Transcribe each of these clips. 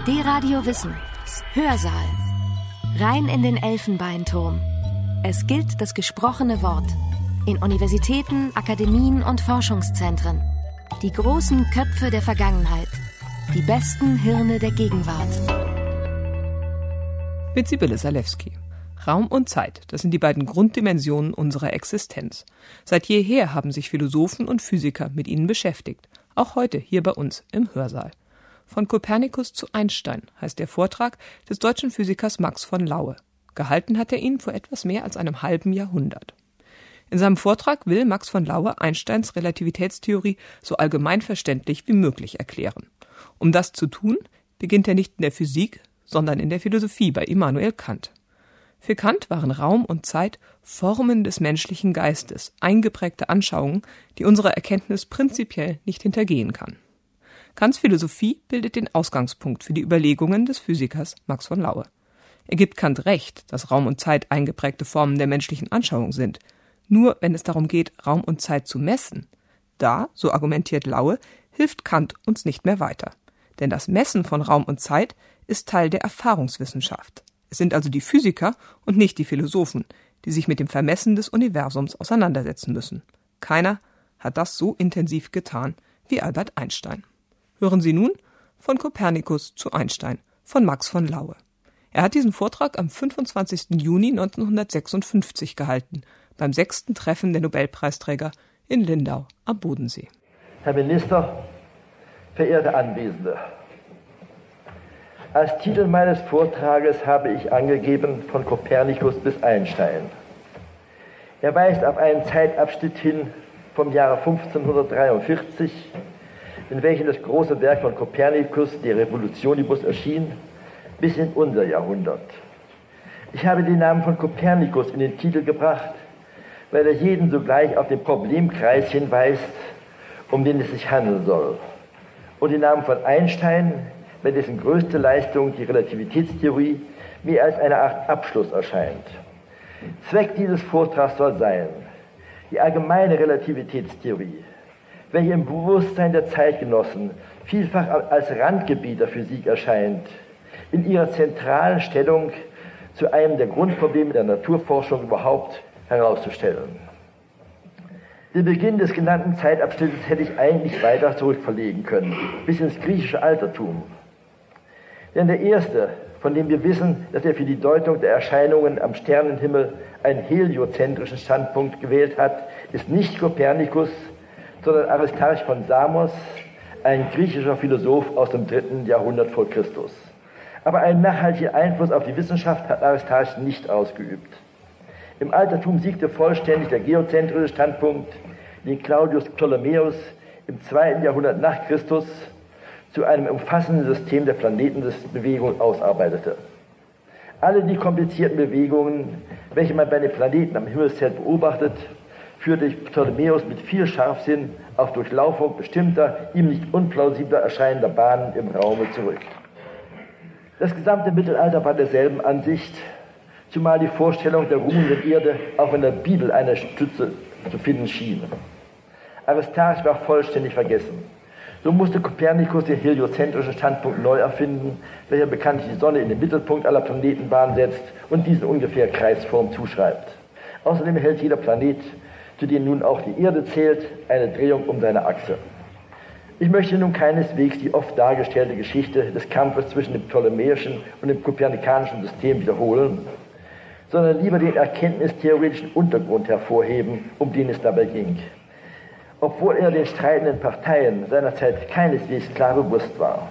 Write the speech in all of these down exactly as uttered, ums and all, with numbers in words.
D-Radio Wissen. Hörsaal. Rein in den Elfenbeinturm. Es gilt das gesprochene Wort. In Universitäten, Akademien und Forschungszentren. Die großen Köpfe der Vergangenheit. Die besten Hirne der Gegenwart. Mit Sibylle Salewski. Raum und Zeit, das sind die beiden Grunddimensionen unserer Existenz. Seit jeher haben sich Philosophen und Physiker mit ihnen beschäftigt. Auch heute hier bei uns im Hörsaal. Von Kopernikus zu Einstein heißt der Vortrag des deutschen Physikers Max von Laue. Gehalten hat er ihn vor etwas mehr als einem halben Jahrhundert. In seinem Vortrag will Max von Laue Einsteins Relativitätstheorie so allgemeinverständlich wie möglich erklären. Um das zu tun, beginnt er nicht in der Physik, sondern in der Philosophie bei Immanuel Kant. Für Kant waren Raum und Zeit Formen des menschlichen Geistes, eingeprägte Anschauungen, die unsere Erkenntnis prinzipiell nicht hintergehen kann. Kants Philosophie bildet den Ausgangspunkt für die Überlegungen des Physikers Max von Laue. Er gibt Kant recht, dass Raum und Zeit eingeprägte Formen der menschlichen Anschauung sind. Nur wenn es darum geht, Raum und Zeit zu messen, da, so argumentiert Laue, hilft Kant uns nicht mehr weiter. Denn das Messen von Raum und Zeit ist Teil der Erfahrungswissenschaft. Es sind also die Physiker und nicht die Philosophen, die sich mit dem Vermessen des Universums auseinandersetzen müssen. Keiner hat das so intensiv getan wie Albert Einstein. Hören Sie nun von Kopernikus zu Einstein von Max von Laue. Er hat diesen Vortrag am fünfundzwanzigsten Juni neunzehnhundertsechsundfünfzig gehalten, beim sechsten Treffen der Nobelpreisträger in Lindau am Bodensee. Herr Minister, verehrte Anwesende, als Titel meines Vortrages habe ich angegeben von Kopernikus bis Einstein. Er weist auf einen Zeitabschnitt hin vom Jahre fünfzehnhundertdreiundvierzig, in welchem das große Werk von Kopernikus, De Revolutionibus, erschien, bis in unser Jahrhundert. Ich habe den Namen von Kopernikus in den Titel gebracht, weil er jeden sogleich auf den Problemkreis hinweist, um den es sich handeln soll. Und den Namen von Einstein, bei dessen größte Leistung die Relativitätstheorie mir als eine Art Abschluss erscheint. Zweck dieses Vortrags soll sein, die allgemeine Relativitätstheorie, welche im Bewusstsein der Zeitgenossen vielfach als Randgebiet der Physik erscheint, in ihrer zentralen Stellung zu einem der Grundprobleme der Naturforschung überhaupt herauszustellen. Den Beginn des genannten Zeitabschnittes hätte ich eigentlich weiter zurückverlegen können, bis ins griechische Altertum. Denn der erste, von dem wir wissen, dass er für die Deutung der Erscheinungen am Sternenhimmel einen heliozentrischen Standpunkt gewählt hat, ist nicht Kopernikus, sondern Aristarch von Samos, ein griechischer Philosoph aus dem dritten Jahrhundert vor Christus. Aber einen nachhaltigen Einfluss auf die Wissenschaft hat Aristarch nicht ausgeübt. Im Altertum siegte vollständig der geozentrische Standpunkt, den Claudius Ptolemäus im zweiten Jahrhundert nach Christus zu einem umfassenden System der Planetenbewegung ausarbeitete. Alle die komplizierten Bewegungen, welche man bei den Planeten am Himmelszelt beobachtet, führte Ptolemäus mit viel Scharfsinn auf Durchlaufung bestimmter, ihm nicht unplausibler erscheinender Bahnen im Raume zurück. Das gesamte Mittelalter war derselben Ansicht, zumal die Vorstellung der ruhenden Erde auch in der Bibel eine Stütze zu finden schien. Aristarch war vollständig vergessen. So musste Kopernikus den heliozentrischen Standpunkt neu erfinden, welcher bekanntlich die Sonne in den Mittelpunkt aller Planetenbahnen setzt und diesen ungefähr Kreisform zuschreibt. Außerdem hält jeder Planet, zu dem nun auch die Erde zählt, eine Drehung um seine Achse. Ich möchte nun keineswegs die oft dargestellte Geschichte des Kampfes zwischen dem ptolemäischen und dem kopernikanischen System wiederholen, sondern lieber den erkenntnistheoretischen Untergrund hervorheben, um den es dabei ging. Obwohl er den streitenden Parteien seinerzeit keineswegs klar bewusst war.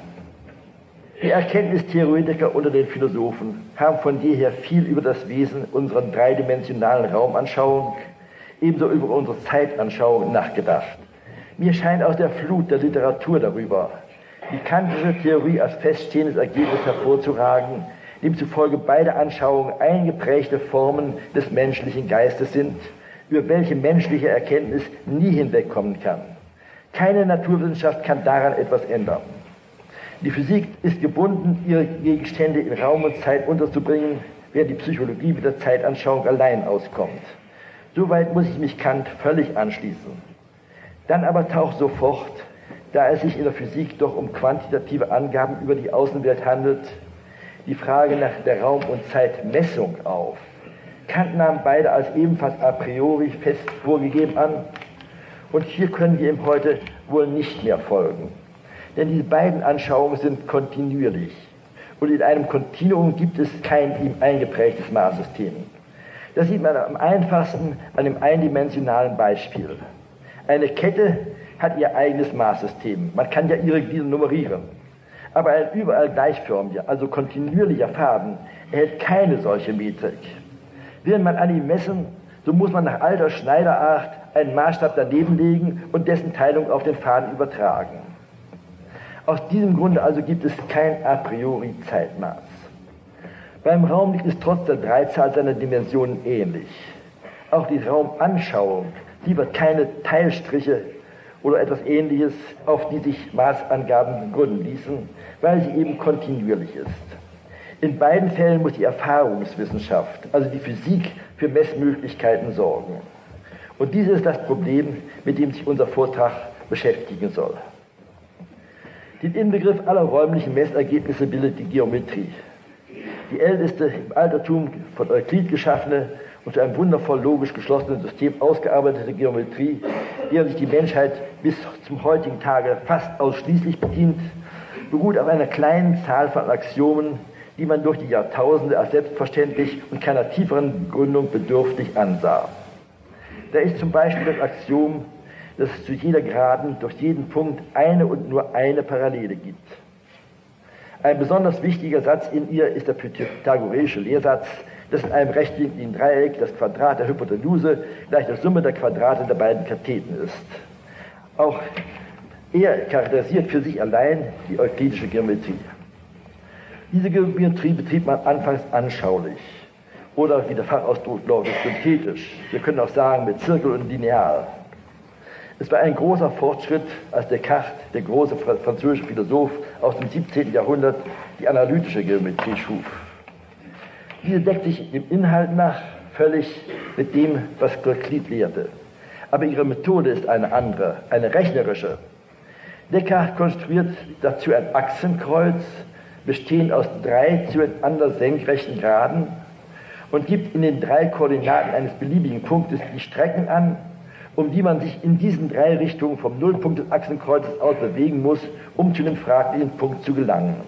Die Erkenntnistheoretiker unter den Philosophen haben von jeher viel über das Wesen unserer dreidimensionalen Raumanschauung, ebenso über unsere Zeitanschauung nachgedacht. Mir scheint aus der Flut der Literatur darüber die kantische Theorie als feststehendes Ergebnis hervorzuragen, demzufolge beide Anschauungen eingeprägte Formen des menschlichen Geistes sind, über welche menschliche Erkenntnis nie hinwegkommen kann. Keine Naturwissenschaft kann daran etwas ändern. Die Physik ist gebunden, ihre Gegenstände in Raum und Zeit unterzubringen, während die Psychologie mit der Zeitanschauung allein auskommt. Soweit muss ich mich Kant völlig anschließen. Dann aber taucht sofort da es sich in der Physik doch um quantitative Angaben über die Außenwelt handelt, die Frage nach der Raum- und Zeitmessung auf. Kant nahm beide als ebenfalls a priori fest vorgegeben an, und hier können wir ihm heute wohl nicht mehr folgen. Denn diese beiden Anschauungen sind kontinuierlich. Und in einem Kontinuum gibt es kein ihm eingeprägtes Maßsystem. Das sieht man am einfachsten an dem eindimensionalen Beispiel. Eine Kette hat ihr eigenes Maßsystem. Man kann ja ihre Glieder nummerieren. Aber ein überall gleichförmiger, also kontinuierlicher Faden erhält keine solche Metrik. Will man an ihm messen, so muss man nach alter Schneiderart einen Maßstab daneben legen und dessen Teilung auf den Faden übertragen. Aus diesem Grunde also gibt es kein a priori Zeitmaß. Beim Raum liegt es trotz der Dreizahl seiner Dimensionen ähnlich. Auch die Raumanschauung liefert keine Teilstriche oder etwas Ähnliches, auf die sich Maßangaben begründen ließen, weil sie eben kontinuierlich ist. In beiden Fällen muss die Erfahrungswissenschaft, also die Physik, für Messmöglichkeiten sorgen. Und dies ist das Problem, mit dem sich unser Vortrag beschäftigen soll. Den Inbegriff aller räumlichen Messergebnisse bildet die Geometrie. Die älteste, im Altertum von Euklid geschaffene und zu einem wundervoll logisch geschlossenen System ausgearbeitete Geometrie, deren sich die Menschheit bis zum heutigen Tage fast ausschließlich bedient, beruht auf einer kleinen Zahl von Axiomen, die man durch die Jahrtausende als selbstverständlich und keiner tieferen Begründung bedürftig ansah. Da ist zum Beispiel das Axiom, dass es zu jeder Geraden durch jeden Punkt eine und nur eine Parallele gibt. Ein besonders wichtiger Satz in ihr ist der pythagoreische Lehrsatz, dass in einem rechtwinkligen Dreieck das Quadrat der Hypotenuse gleich der Summe der Quadrate der beiden Katheten ist. Auch er charakterisiert für sich allein die euklidische Geometrie. Diese Geometrie betrieb man anfangs anschaulich oder, wie der Fachausdruck lautet, synthetisch. Wir können auch sagen mit Zirkel und Lineal. Es war ein großer Fortschritt, als Descartes, der große französische Philosoph aus dem siebzehnten Jahrhundert, die analytische Geometrie schuf. Diese deckt sich im Inhalt nach völlig mit dem, was Euklid lehrte. Aber ihre Methode ist eine andere, eine rechnerische. Descartes konstruiert dazu ein Achsenkreuz, bestehend aus drei zueinander senkrechten Geraden, und gibt in den drei Koordinaten eines beliebigen Punktes die Strecken an, um die man sich in diesen drei Richtungen vom Nullpunkt des Achsenkreuzes aus bewegen muss, um zu dem fraglichen Punkt zu gelangen.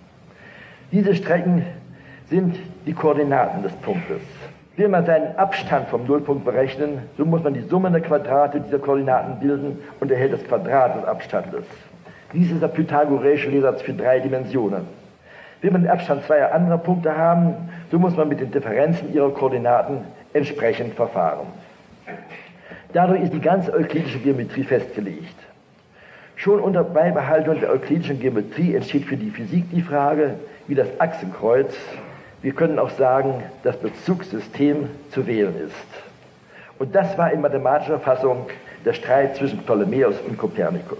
Diese Strecken sind die Koordinaten des Punktes. Will man seinen Abstand vom Nullpunkt berechnen, so muss man die Summe der Quadrate dieser Koordinaten bilden und erhält das Quadrat des Abstandes. Dies ist der pythagoreische Lehrsatz für drei Dimensionen. Will man den Abstand zweier anderer Punkte haben, so muss man mit den Differenzen ihrer Koordinaten entsprechend verfahren. Dadurch ist die ganze euklidische Geometrie festgelegt. Schon unter Beibehaltung der euklidischen Geometrie entsteht für die Physik die Frage, wie das Achsenkreuz, wir können auch sagen, das Bezugssystem zu wählen ist. Und das war in mathematischer Fassung der Streit zwischen Ptolemäus und Kopernikus.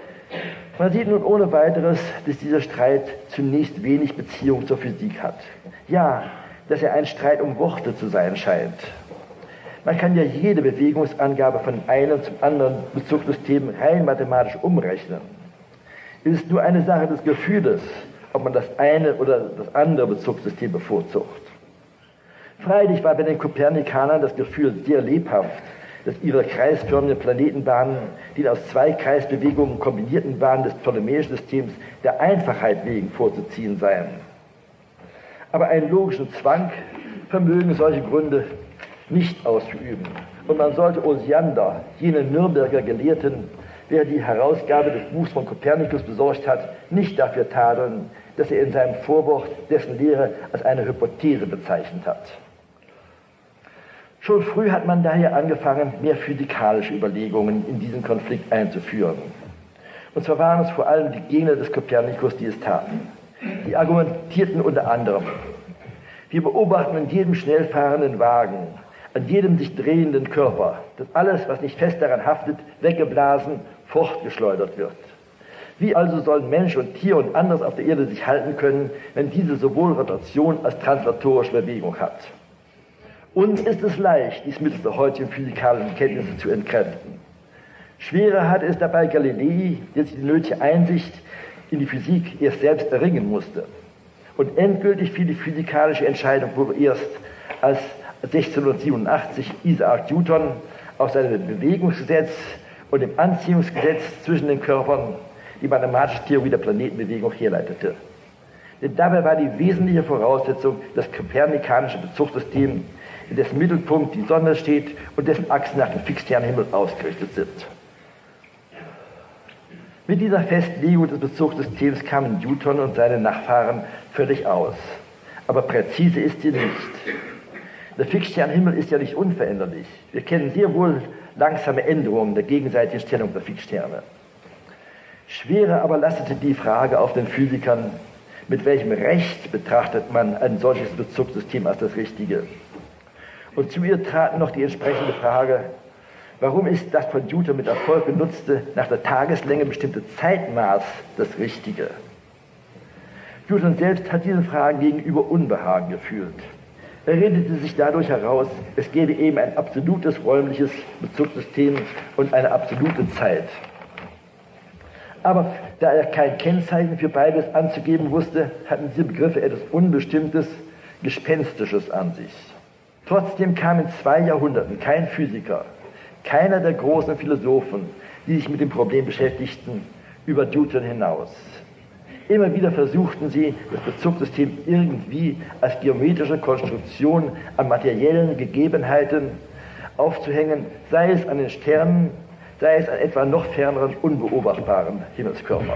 Man sieht nun ohne weiteres, dass dieser Streit zunächst wenig Beziehung zur Physik hat. Ja, dass er ein Streit um Worte zu sein scheint. Man kann ja jede Bewegungsangabe von einem zum anderen Bezugssystem rein mathematisch umrechnen. Es ist nur eine Sache des Gefühles, ob man das eine oder das andere Bezugssystem bevorzugt. Freilich war bei den Kopernikanern das Gefühl sehr lebhaft, dass ihre kreisförmigen Planetenbahnen, die aus zwei Kreisbewegungen kombinierten Bahnen des ptolemäischen Systems, der Einfachheit wegen vorzuziehen seien. Aber einen logischen Zwang vermögen solche Gründe nicht auszuüben. Und man sollte Osiander, jenen Nürnberger Gelehrten, der die Herausgabe des Buchs von Kopernikus besorgt hat, nicht dafür tadeln, dass er in seinem Vorwort dessen Lehre als eine Hypothese bezeichnet hat. Schon früh hat man daher angefangen, mehr physikalische Überlegungen in diesen Konflikt einzuführen. Und zwar waren es vor allem die Gegner des Kopernikus, die es taten. Die argumentierten unter anderem: Wir beobachten in jedem schnell fahrenden Wagen, an jedem sich drehenden Körper, dass alles, was nicht fest daran haftet, weggeblasen, fortgeschleudert wird. Wie also sollen Mensch und Tier und anderes auf der Erde sich halten können, wenn diese sowohl Rotation als translatorische Bewegung hat? Uns ist es leicht, dies mittels der heutigen physikalischen Kenntnisse zu entkräften. Schwerer hatte es dabei Galilei, der sich die nötige Einsicht in die Physik erst selbst erringen musste. Und endgültig fiel die physikalische Entscheidung wohl erst, als sechzehnhundertsiebenundachtzig Isaac Newton aus seinem Bewegungsgesetz und dem Anziehungsgesetz zwischen den Körpern die mathematische Theorie der Planetenbewegung herleitete. Denn dabei war die wesentliche Voraussetzung das kopernikanische Bezugssystem, in dessen Mittelpunkt die Sonne steht und dessen Achsen nach dem Fixsternenhimmel ausgerichtet sind. Mit dieser Festlegung des Bezugssystems kamen Newton und seine Nachfahren völlig aus. Aber präzise ist sie nicht. Der Fixsternenhimmel ist ja nicht unveränderlich. Wir kennen sehr wohl langsame Änderungen der gegenseitigen Stellung der Fixsterne. Schwerer aber lastete die Frage auf den Physikern, mit welchem Recht betrachtet man ein solches Bezugssystem als das Richtige? Und zu ihr trat noch die entsprechende Frage, warum ist das von Newton mit Erfolg genutzte, nach der Tageslänge bestimmte Zeitmaß das Richtige? Newton selbst hat diesen Fragen gegenüber Unbehagen gefühlt. Er redete sich dadurch heraus, es gäbe eben ein absolutes räumliches Bezugssystem und eine absolute Zeit. Aber da er kein Kennzeichen für beides anzugeben wusste, hatten diese Begriffe etwas Unbestimmtes, Gespenstisches an sich. Trotzdem kam in zwei Jahrhunderten kein Physiker, keiner der großen Philosophen, die sich mit dem Problem beschäftigten, über Newton hinaus. Immer wieder versuchten sie, das Bezugssystem irgendwie als geometrische Konstruktion an materiellen Gegebenheiten aufzuhängen, sei es an den Sternen, sei es an etwa noch ferneren, unbeobachtbaren Himmelskörpern.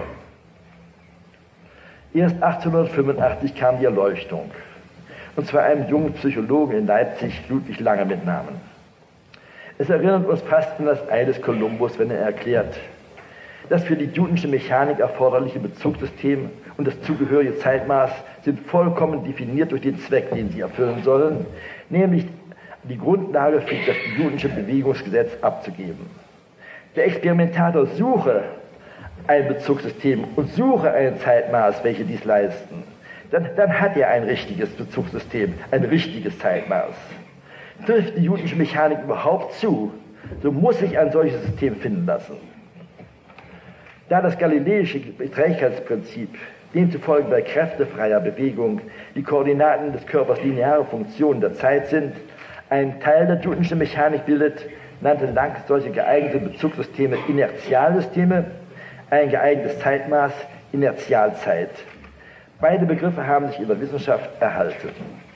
Erst achtzehnhundertfünfundachtzig kam die Erleuchtung, und zwar einem jungen Psychologen in Leipzig, Ludwig Lange mit Namen. Es erinnert uns fast an das Ei des Kolumbus, wenn er erklärt, das für die Newtonsche Mechanik erforderliche Bezugssystem und das zugehörige Zeitmaß sind vollkommen definiert durch den Zweck, den sie erfüllen sollen, nämlich die Grundlage für das Newtonsche Bewegungsgesetz abzugeben. Der Experimentator suche ein Bezugssystem und suche ein Zeitmaß, welche dies leisten. Dann, dann hat er ein richtiges Bezugssystem, ein richtiges Zeitmaß. Trifft die Newtonsche Mechanik überhaupt zu, so muss sich ein solches System finden lassen. Da das galileische Trägheitsprinzip, demzufolge bei kräftefreier Bewegung die Koordinaten des Körpers lineare Funktionen der Zeit sind, ein Teil der Newtonschen Mechanik bildet, nannte Lang solche geeignete Bezugssysteme Inertialsysteme, ein geeignetes Zeitmaß Inertialzeit. Beide Begriffe haben sich in der Wissenschaft erhalten.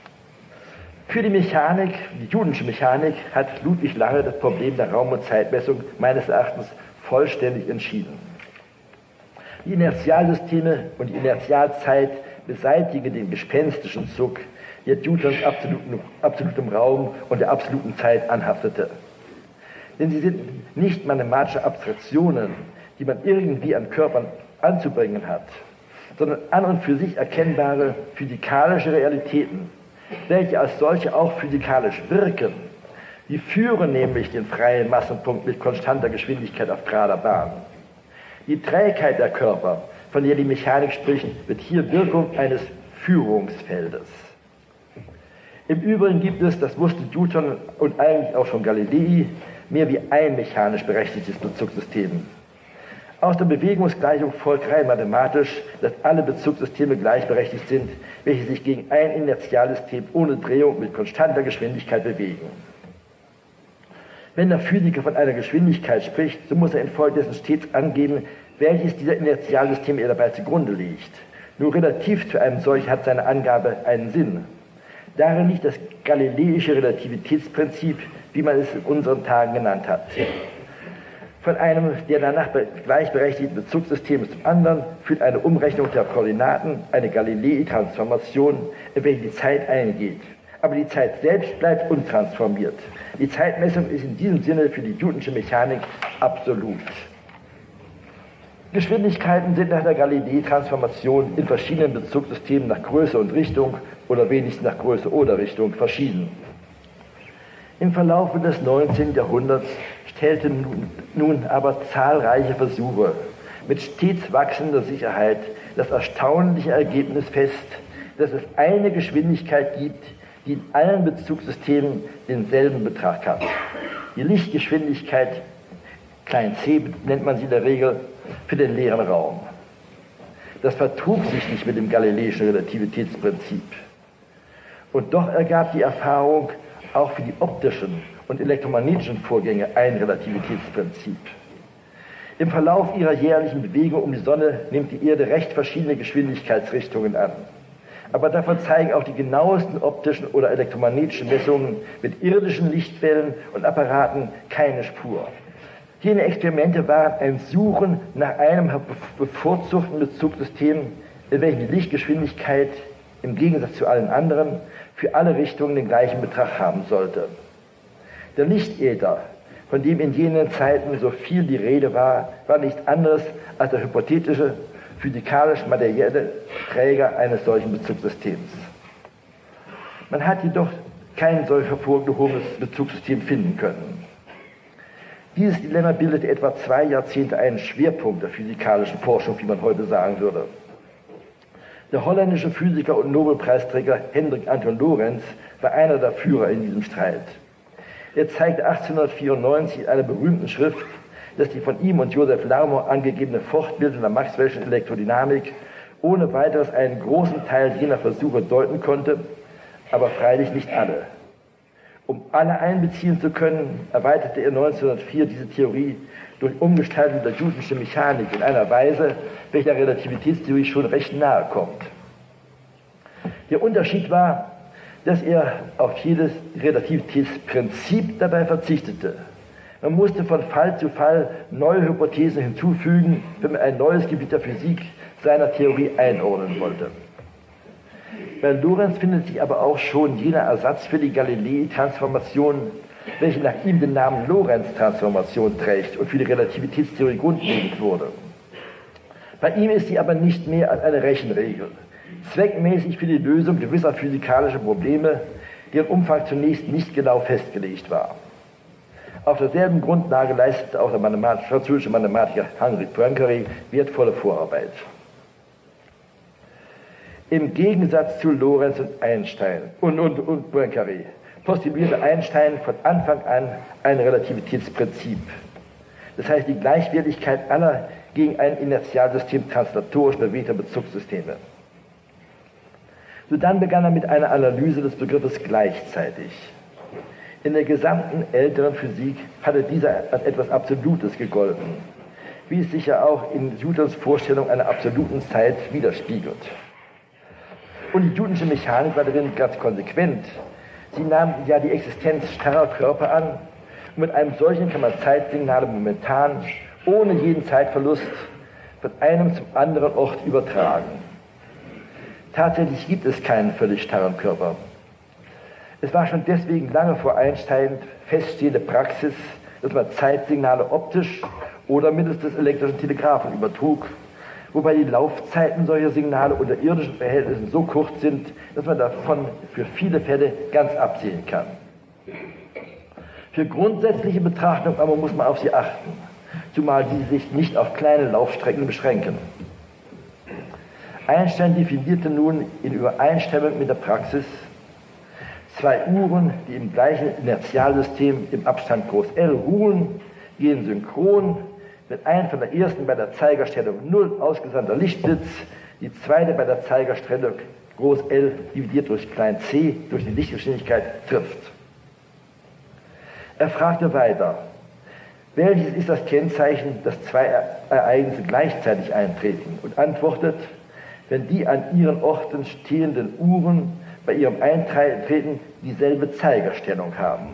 Für die Mechanik, die Newtonsche Mechanik, hat Ludwig Lange das Problem der Raum- und Zeitmessung meines Erachtens vollständig entschieden. Die Inertialsysteme und die Inertialzeit beseitigen den gespenstischen Zug, der Newtons absoluten, absolutem Raum und der absoluten Zeit anhaftete. Denn sie sind nicht mathematische Abstraktionen, die man irgendwie an Körpern anzubringen hat, sondern an und für sich erkennbare physikalische Realitäten, welche als solche auch physikalisch wirken. Die führen nämlich den freien Massenpunkt mit konstanter Geschwindigkeit auf gerader Bahn. Die Trägheit der Körper, von der die Mechanik spricht, wird hier Wirkung eines Führungsfeldes. Im Übrigen gibt es, das wusste Newton und eigentlich auch schon Galilei, mehr wie ein mechanisch berechtigtes Bezugssystem. Aus der Bewegungsgleichung folgt rein mathematisch, dass alle Bezugssysteme gleichberechtigt sind, welche sich gegen ein Inertialsystem ohne Drehung mit konstanter Geschwindigkeit bewegen. Wenn der Physiker von einer Geschwindigkeit spricht, so muss er infolgedessen stets angeben, welches dieser Inertialsysteme er dabei zugrunde legt. Nur relativ zu einem solchen hat seine Angabe einen Sinn. Darin liegt das galileische Relativitätsprinzip, wie man es in unseren Tagen genannt hat. Von einem der danach gleichberechtigten Bezugssystems zum anderen führt eine Umrechnung der Koordinaten, eine Galilei-Transformation, in welche die Zeit eingeht. Aber die Zeit selbst bleibt untransformiert. Die Zeitmessung ist in diesem Sinne für die Newtonsche Mechanik absolut. Geschwindigkeiten sind nach der Galilei-Transformation in verschiedenen Bezugssystemen nach Größe und Richtung oder wenigstens nach Größe oder Richtung verschieden. Im Verlauf des neunzehnten Jahrhunderts stellten nun, nun aber zahlreiche Versuche mit stets wachsender Sicherheit das erstaunliche Ergebnis fest, dass es eine Geschwindigkeit gibt, die in allen Bezugssystemen denselben Betrag hat. Die Lichtgeschwindigkeit klein c nennt man sie in der Regel, für den leeren Raum. Das vertrug sich nicht mit dem galileischen Relativitätsprinzip. Und doch ergab die Erfahrung auch für die optischen und elektromagnetischen Vorgänge ein Relativitätsprinzip. Im Verlauf ihrer jährlichen Bewegung um die Sonne nimmt die Erde recht verschiedene Geschwindigkeitsrichtungen an. Aber davon zeigen auch die genauesten optischen oder elektromagnetischen Messungen mit irdischen Lichtwellen und Apparaten keine Spur. Jene Experimente waren ein Suchen nach einem bevorzugten Bezugssystem, in welchem die Lichtgeschwindigkeit im Gegensatz zu allen anderen für alle Richtungen den gleichen Betrag haben sollte. Der Lichtäther, von dem in jenen Zeiten so viel die Rede war, war nichts anderes als der hypothetische, physikalisch-materielle Träger eines solchen Bezugssystems. Man hat jedoch kein solch hervorgehobenes Bezugssystem finden können. Dieses Dilemma bildete etwa zwei Jahrzehnte einen Schwerpunkt der physikalischen Forschung, wie man heute sagen würde. Der holländische Physiker und Nobelpreisträger Hendrik Antoon Lorentz war einer der Führer in diesem Streit. Er zeigte achtzehnhundertvierundneunzig in einer berühmten Schrift, dass die von ihm und Joseph Larmor angegebene Fortbildung der Maxwell'schen Elektrodynamik ohne weiteres einen großen Teil jener Versuche deuten konnte, aber freilich nicht alle. Um alle einbeziehen zu können, erweiterte er neunzehnhundertvier diese Theorie durch Umgestaltung der Newtonschen Mechanik in einer Weise, welche der Relativitätstheorie schon recht nahe kommt. Der Unterschied war, dass er auf jedes Relativitätsprinzip dabei verzichtete. Man musste von Fall zu Fall neue Hypothesen hinzufügen, wenn man ein neues Gebiet der Physik seiner Theorie einordnen wollte. Bei Lorentz findet sich aber auch schon jener Ersatz für die Galilei-Transformation, welche nach ihm den Namen Lorentz-Transformation trägt und für die Relativitätstheorie grundlegend wurde. Bei ihm ist sie aber nicht mehr als eine Rechenregel, zweckmäßig für die Lösung gewisser physikalischer Probleme, deren Umfang zunächst nicht genau festgelegt war. Auf derselben Grundlage leistete auch der Mathemat- französische Mathematiker Henri Poincaré wertvolle Vorarbeit. Im Gegensatz zu Lorentz und Einstein und, und, und Poincaré postulierte Einstein von Anfang an ein Relativitätsprinzip. Das heißt die Gleichwertigkeit aller gegen ein Inertialsystem translatorisch bewegter Bezugssysteme. Sodann begann er mit einer Analyse des Begriffes gleichzeitig. In der gesamten älteren Physik hatte dieser als etwas Absolutes gegolten, wie es sich ja auch in Newtons Vorstellung einer absoluten Zeit widerspiegelt. Und die Newtonsche Mechanik war darin ganz konsequent. Sie nahm ja die Existenz starrer Körper an und mit einem solchen kann man Zeitsignale momentan, ohne jeden Zeitverlust, von einem zum anderen Ort übertragen. Tatsächlich gibt es keinen völlig starren Körper. Es war schon deswegen lange vor Einstein feststehende Praxis, dass man Zeitsignale optisch oder mittels des elektrischen Telegraphen übertrug, wobei die Laufzeiten solcher Signale unter irdischen Verhältnissen so kurz sind, dass man davon für viele Fälle ganz absehen kann. Für grundsätzliche Betrachtungen aber muss man auf sie achten, zumal sie sich nicht auf kleine Laufstrecken beschränken. Einstein definierte nun in Übereinstimmung mit der Praxis zwei Uhren, die im gleichen Inertialsystem im Abstand groß L ruhen, gehen synchron, wenn ein von der ersten bei der Zeigerstellung null ausgesandter Lichtblitz, die zweite bei der Zeigerstellung groß L dividiert durch klein c durch die Lichtgeschwindigkeit trifft. Er fragte weiter, welches ist das Kennzeichen, dass zwei Ereignisse gleichzeitig eintreten, und antwortet, wenn die an ihren Orten stehenden Uhren bei ihrem Eintreten dieselbe Zeigerstellung haben.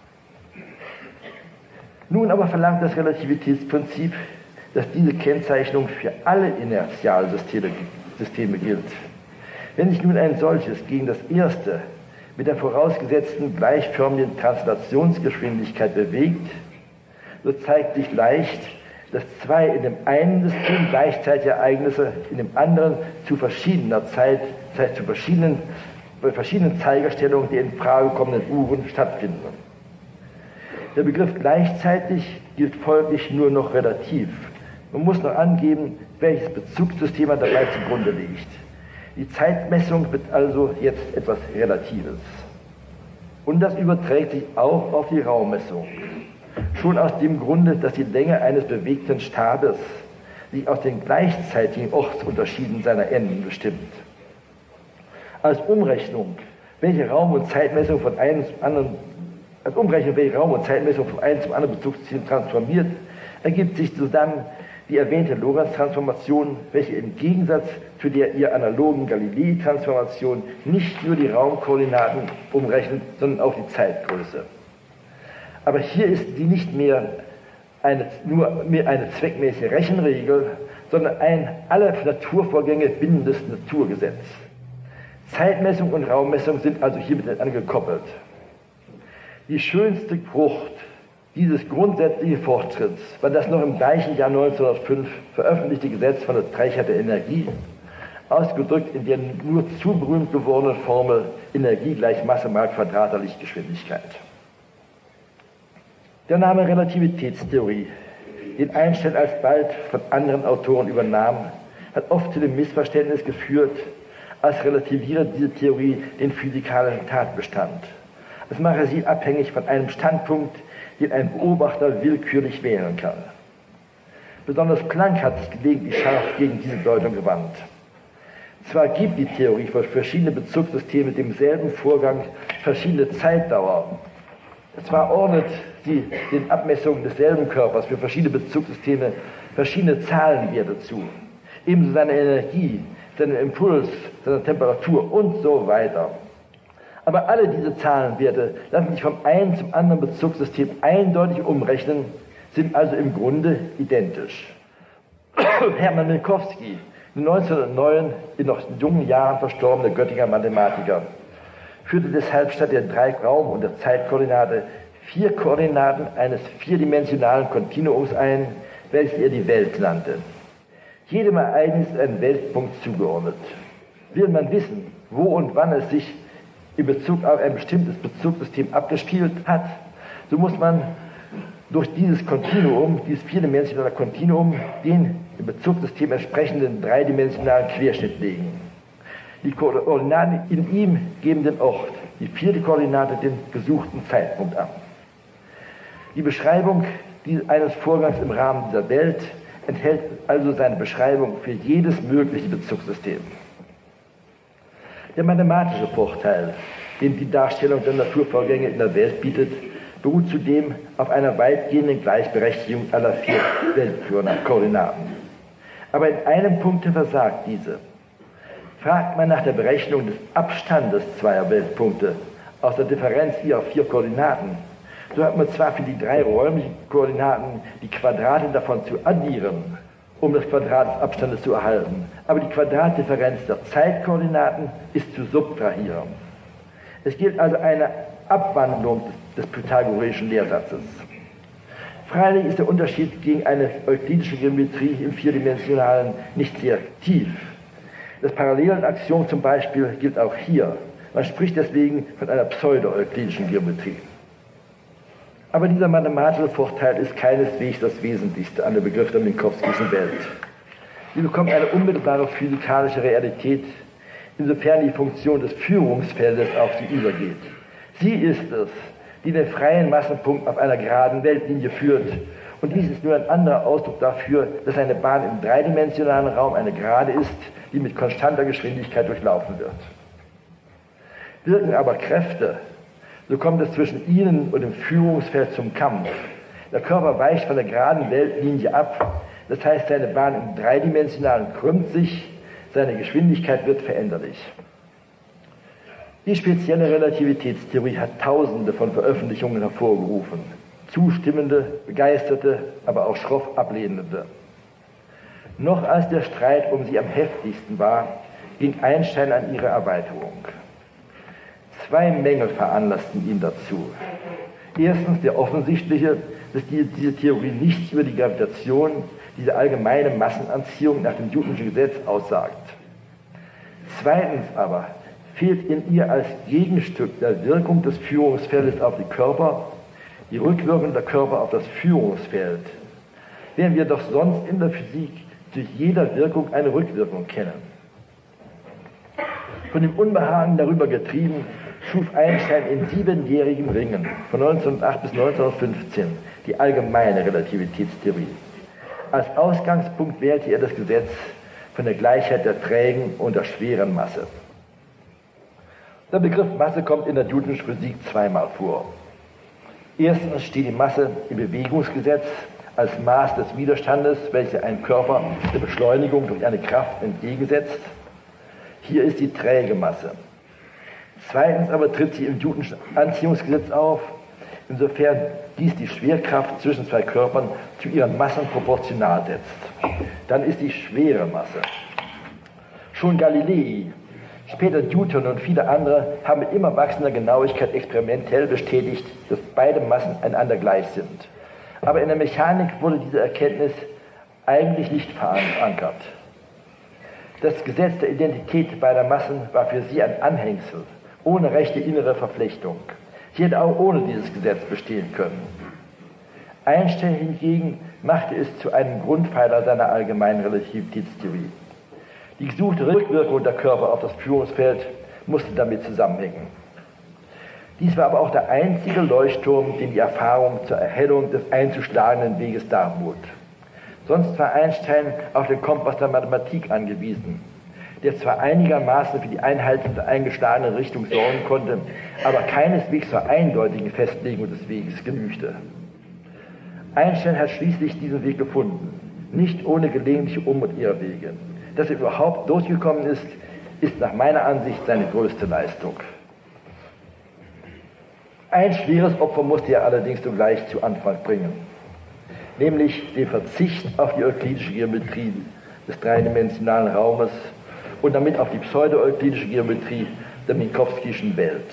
Nun aber verlangt das Relativitätsprinzip, dass diese Kennzeichnung für alle Inertialsysteme Systeme gilt. Wenn sich nun ein solches gegen das erste mit der vorausgesetzten gleichförmigen Translationsgeschwindigkeit bewegt, so zeigt sich leicht, dass zwei in dem einen System gleichzeitige Ereignisse in dem anderen zu verschiedener Zeit, das heißt zu verschiedenen, bei verschiedenen Zeigerstellungen der in Frage kommenden Uhren stattfinden. Der Begriff gleichzeitig gilt folglich nur noch relativ. Man muss noch angeben, welches Bezugssystem man dabei zugrunde liegt. Die Zeitmessung wird also jetzt etwas Relatives. Und das überträgt sich auch auf die Raummessung. Schon aus dem Grunde, dass die Länge eines bewegten Stabes sich aus den gleichzeitigen Ortsunterschieden seiner Enden bestimmt. Als Umrechnung, welche Raum- und Zeitmessung von einem zum anderen, als Umrechnung, welche Raum- und Zeitmessung von einem zum anderen Bezugssystem transformiert, ergibt sich sodann die erwähnte Lorentz-Transformation, welche im Gegensatz zu der ihr analogen Galilei-Transformation nicht nur die Raumkoordinaten umrechnet, sondern auch die Zeitgröße. Aber hier ist sie nicht mehr eine, nur mehr eine zweckmäßige Rechenregel, sondern ein alle Naturvorgänge bindendes Naturgesetz. Zeitmessung und Raummessung sind also hier miteinander gekoppelt. Die schönste Frucht dieses grundsätzlichen Fortschritts war das noch im gleichen Jahr neunzehnhundertfünf veröffentlichte Gesetz von der Trägheit der Energie, ausgedrückt in der nur zu berühmt gewordenen Formel Energie gleich Masse mal Quadrat der Lichtgeschwindigkeit. Der Name Relativitätstheorie, den Einstein alsbald von anderen Autoren übernahm, hat oft zu dem Missverständnis geführt, als relativiere diese Theorie den physikalischen Tatbestand. Es mache sie abhängig von einem Standpunkt, den ein Beobachter willkürlich wählen kann. Besonders Planck hat sich gelegentlich scharf gegen diese Deutung gewandt. Zwar gibt die Theorie für verschiedene Bezugssysteme demselben Vorgang verschiedene Zeitdauer. Zwar ordnet sie den Abmessungen desselben Körpers für verschiedene Bezugssysteme verschiedene Zahlenwerte zu, ebenso seine Energie, seinen Impuls, seine Temperatur und so weiter. Aber alle diese Zahlenwerte lassen sich vom einen zum anderen Bezugssystem eindeutig umrechnen, sind also im Grunde identisch. Hermann Minkowski, neunzehnhundertneun in noch jungen Jahren verstorbene Göttinger Mathematiker, führte deshalb statt der drei Raum- und der Zeitkoordinate vier Koordinaten eines vierdimensionalen Kontinuums ein, welches er die Welt nannte. Jedem Ereignis ist ein Weltpunkt zugeordnet. Will man wissen, wo und wann es sich in Bezug auf ein bestimmtes Bezugssystem abgespielt hat, so muss man durch dieses Kontinuum, dieses vierdimensionale Kontinuum, den im Bezugssystem entsprechenden dreidimensionalen Querschnitt legen. Die Koordinaten in ihm geben den Ort, die vierte Koordinate den gesuchten Zeitpunkt an. Die Beschreibung eines Vorgangs im Rahmen dieser Welt enthält also seine Beschreibung für jedes mögliche Bezugssystem. Der mathematische Vorteil, den die Darstellung der Naturvorgänge in der Welt bietet, beruht zudem auf einer weitgehenden Gleichberechtigung aller vier Weltkoordinaten. Aber in einem Punkt versagt diese. Fragt man nach der Berechnung des Abstandes zweier Weltpunkte aus der Differenz ihrer vier Koordinaten, so hat man zwar für die drei räumlichen Koordinaten die Quadrate davon zu addieren, um das Quadrat des Abstandes zu erhalten, aber die Quadratdifferenz der Zeitkoordinaten ist zu subtrahieren. Es gilt also eine Abwandlung des, des pythagoreischen Lehrsatzes. Freilich ist der Unterschied gegen eine euklidische Geometrie im Vierdimensionalen nicht sehr tief. Das Parallelenaxiom zum Beispiel gilt auch hier. Man spricht deswegen von einer pseudo-euklidischen Geometrie. Aber dieser mathematische Vorteil ist keineswegs das Wesentlichste an dem Begriff der Minkowskischen Welt. Sie bekommt eine unmittelbare physikalische Realität, insofern die Funktion des Führungsfeldes auf sie übergeht. Sie ist es, die den freien Massenpunkt auf einer geraden Weltlinie führt. Und dies ist nur ein anderer Ausdruck dafür, dass eine Bahn im dreidimensionalen Raum eine Gerade ist, die mit konstanter Geschwindigkeit durchlaufen wird. Wirken aber Kräfte, so kommt es zwischen ihnen und dem Führungsfeld zum Kampf. Der Körper weicht von der geraden Weltlinie ab, das heißt, seine Bahn im Dreidimensionalen krümmt sich, seine Geschwindigkeit wird veränderlich. Die spezielle Relativitätstheorie hat Tausende von Veröffentlichungen hervorgerufen. Zustimmende, begeisterte, aber auch schroff ablehnende. Noch als der Streit um sie am heftigsten war, ging Einstein an ihre Erweiterung. Zwei Mängel veranlassten ihn dazu. Erstens der offensichtliche, dass die, diese Theorie nichts über die Gravitation, diese allgemeine Massenanziehung nach dem Newtonschen Gesetz aussagt. Zweitens aber fehlt in ihr als Gegenstück der Wirkung des Führungsfeldes auf die Körper die Rückwirkung der Körper auf das Führungsfeld, während wir doch sonst in der Physik durch jeder Wirkung eine Rückwirkung kennen. Von dem Unbehagen darüber getrieben, schuf Einstein in siebenjährigen Ringen von neunzehnhundertacht bis neunzehnhundertfünfzehn die allgemeine Relativitätstheorie. Als Ausgangspunkt wählte er das Gesetz von der Gleichheit der trägen und der schweren Masse. Der Begriff Masse kommt in der Newtonschen Physik zweimal vor. Erstens steht die Masse im Bewegungsgesetz als Maß des Widerstandes, welcher ein Körper der Beschleunigung durch eine Kraft entgegensetzt. Hier ist die träge Masse. Zweitens aber tritt sie im Newtonschen Anziehungsgesetz auf, insofern dies die Schwerkraft zwischen zwei Körpern zu ihren Massen proportional setzt. Dann ist die schwere Masse. Schon Galilei, später Newton und viele andere haben mit immer wachsender Genauigkeit experimentell bestätigt, dass beide Massen einander gleich sind. Aber in der Mechanik wurde diese Erkenntnis eigentlich nicht verankert. Das Gesetz der Identität beider Massen war für sie ein Anhängsel, ohne rechte innere Verflechtung. Sie hätte auch ohne dieses Gesetz bestehen können. Einstein hingegen machte es zu einem Grundpfeiler seiner allgemeinen Relativitätstheorie. Die gesuchte Rückwirkung der Körper auf das Führungsfeld musste damit zusammenhängen. Dies war aber auch der einzige Leuchtturm, den die Erfahrung zur Erhellung des einzuschlagenden Weges darbot. Sonst war Einstein auf den Kompass der Mathematik angewiesen, der zwar einigermaßen für die Einhaltung der eingeschlagenen Richtung sorgen konnte, aber keineswegs zur eindeutigen Festlegung des Weges genügte. Einstein hat schließlich diesen Weg gefunden, nicht ohne gelegentliche Um- und Irrwege. Dass er überhaupt durchgekommen ist, ist nach meiner Ansicht seine größte Leistung. Ein schweres Opfer musste er allerdings zugleich zu Anfang bringen, nämlich den Verzicht auf die euklidische Geometrie des dreidimensionalen Raumes und damit auf die pseudo-euklidische Geometrie der Minkowskischen Welt.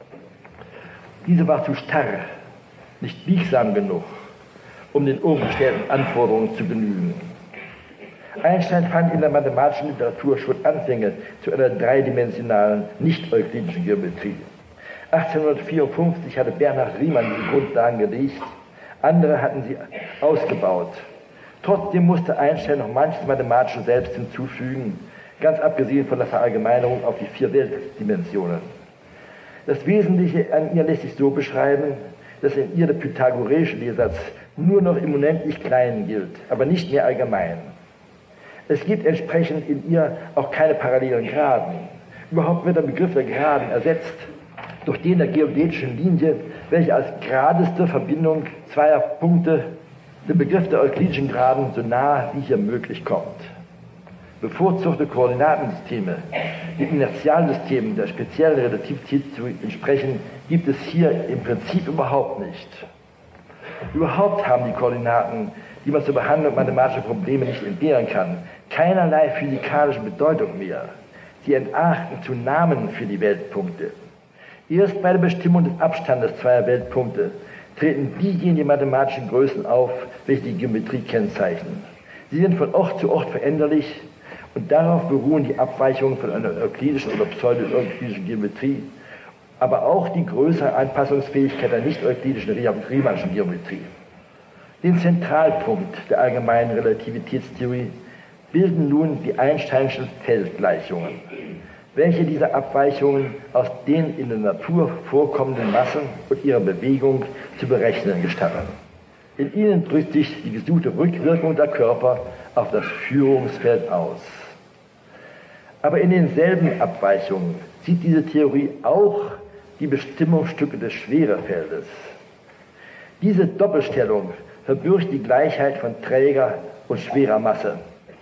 Diese war zu starr, nicht biegsam genug, um den oben gestellten Anforderungen zu genügen. Einstein fand in der mathematischen Literatur schon Anfänge zu einer dreidimensionalen, nicht-euklidischen Geometrie. achtzehnhundertvierundfünfzig hatte Bernhard Riemann die Grundlagen gelegt, andere hatten sie ausgebaut. Trotzdem musste Einstein noch manches Mathematische selbst hinzufügen, ganz abgesehen von der Verallgemeinerung auf die vier Weltdimensionen. Das Wesentliche an ihr lässt sich so beschreiben, dass in ihr der pythagoreische Lehrsatz nur noch im unendlich Kleinen gilt, aber nicht mehr allgemein. Es gibt entsprechend in ihr auch keine parallelen Geraden. Überhaupt wird der Begriff der Geraden ersetzt durch den der geodätischen Linie, welche als geradeste Verbindung zweier Punkte den Begriff der euklidischen Geraden so nah wie hier möglich kommt. Bevorzugte Koordinatensysteme, den Inertialsystemen der speziellen Relativität zu entsprechen, gibt es hier im Prinzip überhaupt nicht. Überhaupt haben die Koordinaten, die man zur Behandlung mathematischer Probleme nicht entbehren kann, keinerlei physikalische Bedeutung mehr. Sie entarten zu Namen für die Weltpunkte. Erst bei der Bestimmung des Abstandes zweier Weltpunkte treten diejenigen mathematischen Größen auf, welche die Geometrie kennzeichnen. Sie sind von Ort zu Ort veränderlich und darauf beruhen die Abweichungen von einer euklidischen oder pseudo-euklidischen Geometrie, aber auch die größere Anpassungsfähigkeit der nicht-euklidischen Riemannschen Geometrie. Den Zentralpunkt der allgemeinen Relativitätstheorie bilden nun die Einsteinschen Feldgleichungen, welche diese Abweichungen aus den in der Natur vorkommenden Massen und ihrer Bewegung zu berechnen gestatten. In ihnen drückt sich die gesuchte Rückwirkung der Körper auf das Führungsfeld aus. Aber in denselben Abweichungen sieht diese Theorie auch die Bestimmungsstücke des Schwerefeldes. Diese Doppelstellung verbirgt die Gleichheit von träger und schwerer Masse.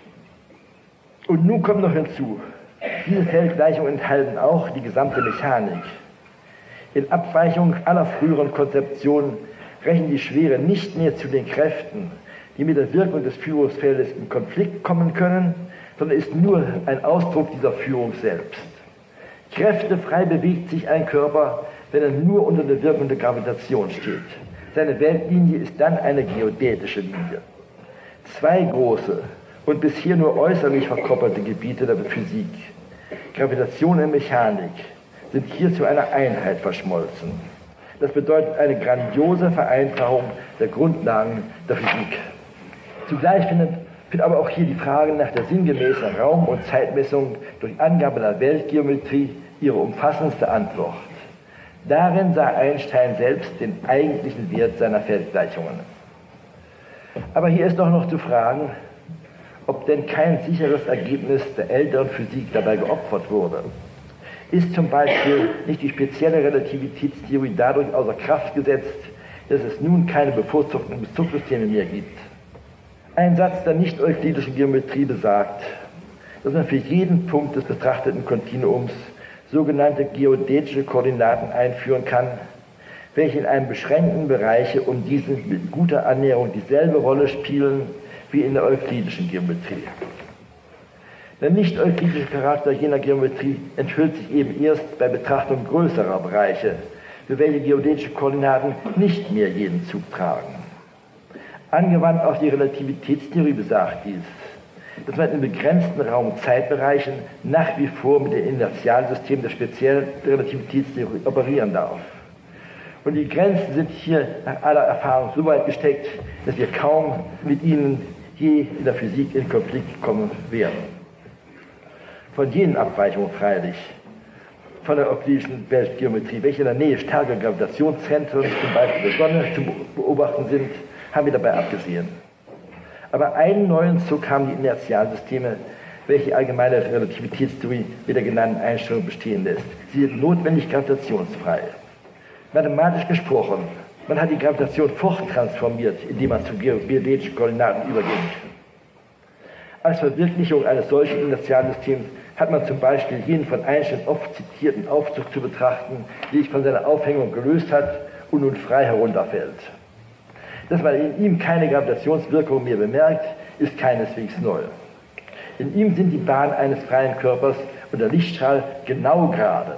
Und nun kommt noch hinzu, diese Feldgleichungen enthalten auch die gesamte Mechanik. In Abweichung aller früheren Konzeptionen rechnen die Schwere nicht mehr zu den Kräften, die mit der Wirkung des Führungsfeldes in Konflikt kommen können, sondern ist nur ein Ausdruck dieser Führung selbst. Kräftefrei bewegt sich ein Körper, wenn er nur unter der Wirkung der Gravitation steht. Seine Weltlinie ist dann eine geodätische Linie. Zwei große und bisher nur äußerlich verkoppelte Gebiete der Physik, Gravitation und Mechanik, sind hier zu einer Einheit verschmolzen. Das bedeutet eine grandiose Vereinfachung der Grundlagen der Physik. Zugleich findet, findet aber auch hier die Frage nach der sinngemäßen Raum- und Zeitmessung durch Angabe der Weltgeometrie ihre umfassendste Antwort. Darin sah Einstein selbst den eigentlichen Wert seiner Feldgleichungen. Aber hier ist doch noch zu fragen, ob denn kein sicheres Ergebnis der älteren Physik dabei geopfert wurde. Ist zum Beispiel nicht die spezielle Relativitätstheorie dadurch außer Kraft gesetzt, dass es nun keine bevorzugten Bezugssysteme mehr gibt? Ein Satz der nicht-euklidischen Geometrie besagt, dass man für jeden Punkt des betrachteten Kontinuums sogenannte geodätische Koordinaten einführen kann, welche in einem beschränkten Bereich um diesen mit guter Annäherung dieselbe Rolle spielen wie in der euklidischen Geometrie. Der nicht-euklidische Charakter jener Geometrie enthüllt sich eben erst bei Betrachtung größerer Bereiche, für welche geodätische Koordinaten nicht mehr jeden Zug tragen. Angewandt auf die Relativitätstheorie besagt dies, dass man in begrenzten Raum- und Zeitbereichen nach wie vor mit dem Inertialsystem der speziellen Relativitätstheorie operieren darf. Und die Grenzen sind hier nach aller Erfahrung so weit gesteckt, dass wir kaum mit ihnen je in der Physik in Konflikt kommen werden. Von jenen Abweichungen freilich, von der euklidischen Weltgeometrie, welche in der Nähe starker Gravitationszentren, zum Beispiel der Sonne, zu beobachten sind, haben wir dabei abgesehen. Aber einen neuen Zug haben die Inertialsysteme, welche allgemeine Relativitätstheorie mit der genannten Einstellung bestehen lässt. Sie sind notwendig gravitationsfrei. Mathematisch gesprochen, man hat die Gravitation forttransformiert, indem man zu geodätischen Koordinaten überging. Als Verwirklichung eines solchen Inertialsystems hat man zum Beispiel jenen von Einstein oft zitierten Aufzug zu betrachten, der sich von seiner Aufhängung gelöst hat und nun frei herunterfällt. Dass man in ihm keine Gravitationswirkung mehr bemerkt, ist keineswegs neu. In ihm sind die Bahnen eines freien Körpers und der Lichtstrahl genau gerade.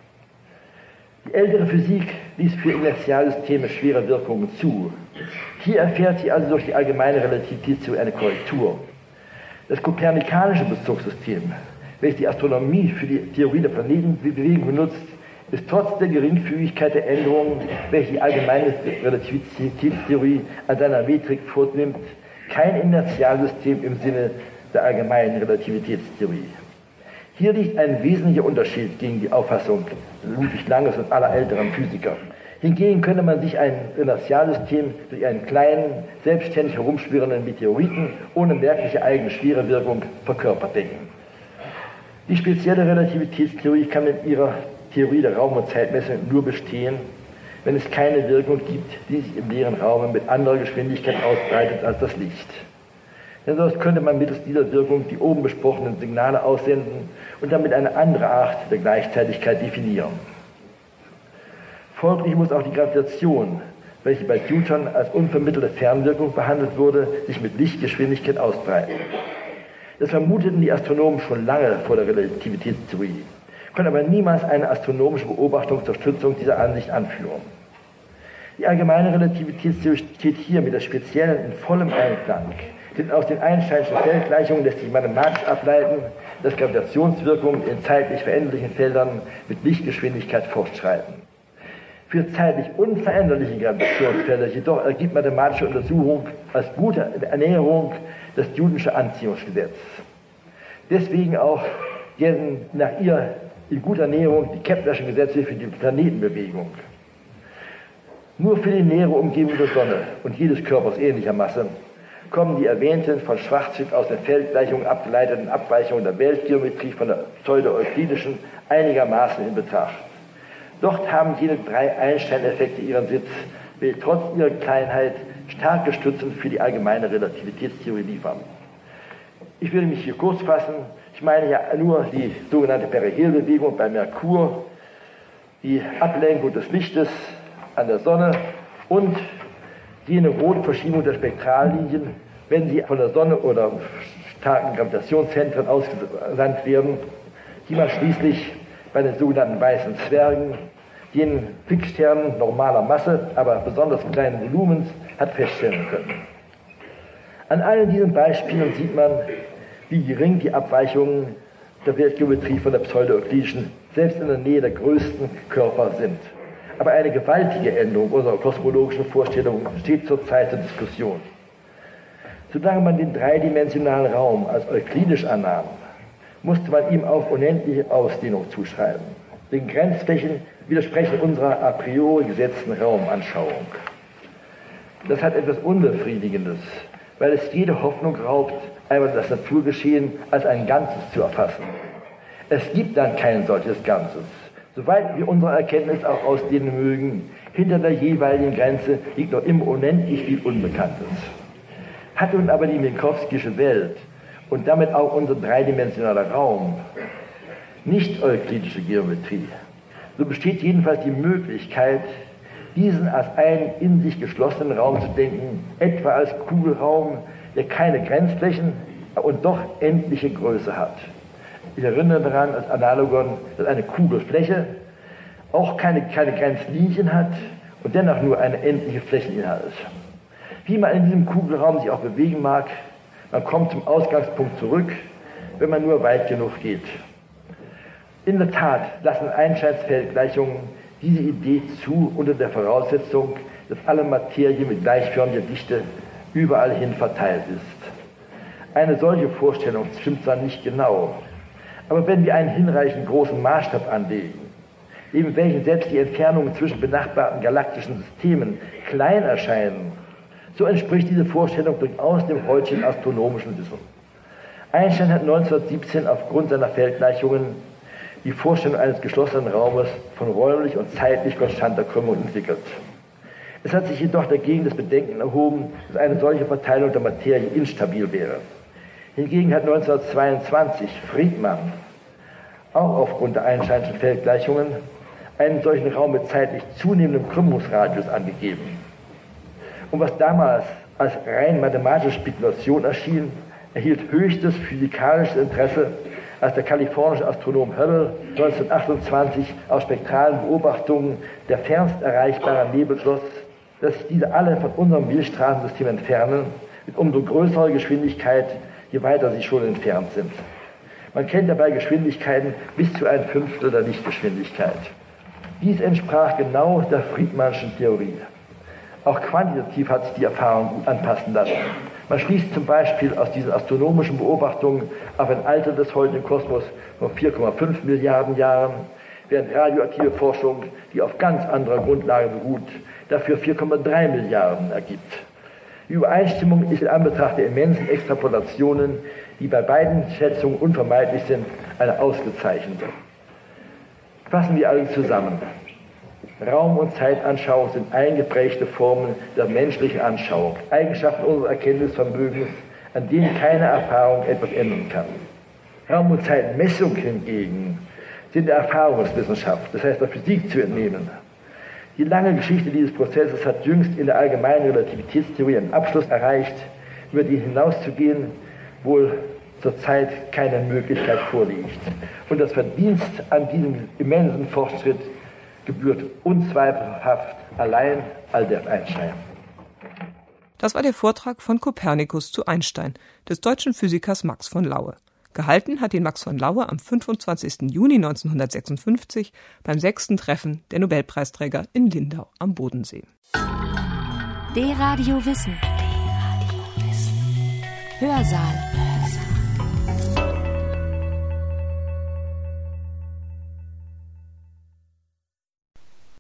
Die ältere Physik ließ für Inertialsysteme schwere Wirkungen zu. Hier erfährt sie also durch die allgemeine Relativitätstheorie eine Korrektur. Das kopernikanische Bezugssystem, welches die Astronomie für die Theorie der Planetenbewegung benutzt, ist trotz der Geringfügigkeit der Änderungen, welche die allgemeine Relativitätstheorie an seiner Metrik vornimmt, kein Inertialsystem im Sinne der allgemeinen Relativitätstheorie. Hier liegt ein wesentlicher Unterschied gegen die Auffassung Ludwig Langes und aller älteren Physiker. Hingegen könnte man sich ein Inertialsystem durch einen kleinen, selbstständig herumschwirrenden Meteoriten ohne merkliche eigene Schwerewirkung verkörpert denken. Die spezielle Relativitätstheorie kann mit ihrer Theorie der Raum- und Zeitmessung nur bestehen, wenn es keine Wirkung gibt, die sich im leeren Raum mit anderer Geschwindigkeit ausbreitet als das Licht. Denn sonst könnte man mittels dieser Wirkung die oben besprochenen Signale aussenden und damit eine andere Art der Gleichzeitigkeit definieren. Folglich muss auch die Gravitation, welche bei Newton als unvermittelte Fernwirkung behandelt wurde, sich mit Lichtgeschwindigkeit ausbreiten. Das vermuteten die Astronomen schon lange vor der Relativitätstheorie, können aber niemals eine astronomische Beobachtung zur Stützung dieser Ansicht anführen. Die allgemeine Relativitätstheorie steht hier mit der speziellen in vollem Einklang, denn aus den Einsteinschen Feldgleichungen lässt sich mathematisch ableiten, dass Gravitationswirkungen in zeitlich veränderlichen Feldern mit Lichtgeschwindigkeit fortschreiten. Für zeitlich unveränderliche Gravitationsfelder jedoch ergibt mathematische Untersuchung als gute Ernährung das Newtonsche Anziehungsgesetz. Deswegen auch gelten nach ihr in guter Ernährung die Keplerschen Gesetze für die Planetenbewegung. Nur für die nähere Umgebung der Sonne und jedes Körpers ähnlicher Masse kommen die erwähnten von Schwarzschild aus den Feldgleichungen abgeleiteten Abweichungen der Weltgeometrie von der pseudo-euklidischen einigermaßen in Betracht. Dort haben jene drei Einstein-Effekte ihren Sitz, welche trotz ihrer Kleinheit starke Stützen für die allgemeine Relativitätstheorie liefern. Ich will mich hier kurz fassen. Ich meine ja nur die sogenannte Perihel-Bewegung bei Merkur, die Ablenkung des Lichtes an der Sonne und jene rote Verschiebung der Spektrallinien, wenn sie von der Sonne oder starken Gravitationszentren ausgesandt werden, die man schließlich bei den sogenannten weißen Zwergen, jenen Fixsternen normaler Masse, aber besonders kleinen Volumens, hat feststellen können. An allen diesen Beispielen sieht man, wie gering die Abweichungen der Weltgeometrie von der pseudo-euklidischen, selbst in der Nähe der größten Körper sind. Aber eine gewaltige Änderung unserer kosmologischen Vorstellungen steht zurzeit zur Diskussion. Solange man den dreidimensionalen Raum als euklidisch annahm, musste man ihm auch unendliche Ausdehnung zuschreiben. Den Grenzflächen widersprechen unserer a priori gesetzten Raumanschauung. Das hat etwas Unbefriedigendes, weil es jede Hoffnung raubt, einmal das Naturgeschehen als ein Ganzes zu erfassen. Es gibt dann kein solches Ganzes. Soweit wir unsere Erkenntnis auch ausdehnen mögen, hinter der jeweiligen Grenze liegt noch immer unendlich viel Unbekanntes. Hat nun aber die Minkowskische Welt und damit auch unser dreidimensionaler Raum nicht euklidische Geometrie, so besteht jedenfalls die Möglichkeit, diesen als einen in sich geschlossenen Raum zu denken, etwa als Kugelraum, der keine Grenzflächen und doch endliche Größe hat. Ich erinnere daran als Analogon, dass eine Kugelfläche auch keine, keine Grenzlinien hat und dennoch nur eine endliche Flächeninhalt. Wie man in diesem Kugelraum sich auch bewegen mag, man kommt zum Ausgangspunkt zurück, wenn man nur weit genug geht. In der Tat lassen Einsteins Feldgleichungen diese Idee zu unter der Voraussetzung, dass alle Materie mit gleichförmiger Dichte überall hin verteilt ist. Eine solche Vorstellung stimmt zwar nicht genau, aber wenn wir einen hinreichend großen Maßstab anlegen, neben welchen selbst die Entfernungen zwischen benachbarten galaktischen Systemen klein erscheinen, so entspricht diese Vorstellung durchaus dem heutigen astronomischen Wissen. Einstein hat neunzehnhundertsiebzehn aufgrund seiner Feldgleichungen die Vorstellung eines geschlossenen Raumes von räumlich und zeitlich konstanter Krümmung entwickelt. Es hat sich jedoch dagegen das Bedenken erhoben, dass eine solche Verteilung der Materie instabil wäre. Hingegen hat neunzehnhundertzweiundzwanzig Friedmann, auch aufgrund der Einsteinschen Feldgleichungen, einen solchen Raum mit zeitlich zunehmendem Krümmungsradius angegeben. Und was damals als rein mathematische Spekulation erschien, erhielt höchstes physikalisches Interesse, als der kalifornische Astronom Hubble neunzehnhundertachtundzwanzig aus spektralen Beobachtungen der fernst erreichbaren Nebel schloss, dass sich diese alle von unserem Milchstraßensystem entfernen, mit umso größerer Geschwindigkeit, je weiter sie schon entfernt sind. Man kennt dabei Geschwindigkeiten bis zu ein Fünftel der Lichtgeschwindigkeit. Dies entsprach genau der Friedmannschen Theorie. Auch quantitativ hat sich die Erfahrung gut anpassen lassen. Man schließt zum Beispiel aus diesen astronomischen Beobachtungen auf ein Alter des heutigen Kosmos von vier Komma fünf Milliarden Jahren, während radioaktive Forschung, die auf ganz anderer Grundlage beruht, dafür vier Komma drei Milliarden ergibt. Die Übereinstimmung ist in Anbetracht der immensen Extrapolationen, die bei beiden Schätzungen unvermeidlich sind, eine ausgezeichnete. Fassen wir alle zusammen. Raum- und Zeitanschauung sind eingeprägte Formen der menschlichen Anschauung, Eigenschaften unseres Erkenntnisvermögens, an denen keine Erfahrung etwas ändern kann. Raum- und Zeitmessung hingegen sind der Erfahrungswissenschaft, das heißt der Physik, zu entnehmen. Die lange Geschichte dieses Prozesses hat jüngst in der allgemeinen Relativitätstheorie einen Abschluss erreicht, über den hinauszugehen wohl zurzeit keine Möglichkeit vorliegt. Und das Verdienst an diesem immensen Fortschritt gebührt unzweifelhaft allein Albert Einstein. Das war der Vortrag von Kopernikus zu Einstein, des deutschen Physikers Max von Laue. Gehalten hat ihn Max von Laue am fünfundzwanzigsten Juni neunzehnhundertsechsundfünfzig beim sechsten Treffen der Nobelpreisträger in Lindau am Bodensee. D-Radio Wissen. Hörsaal.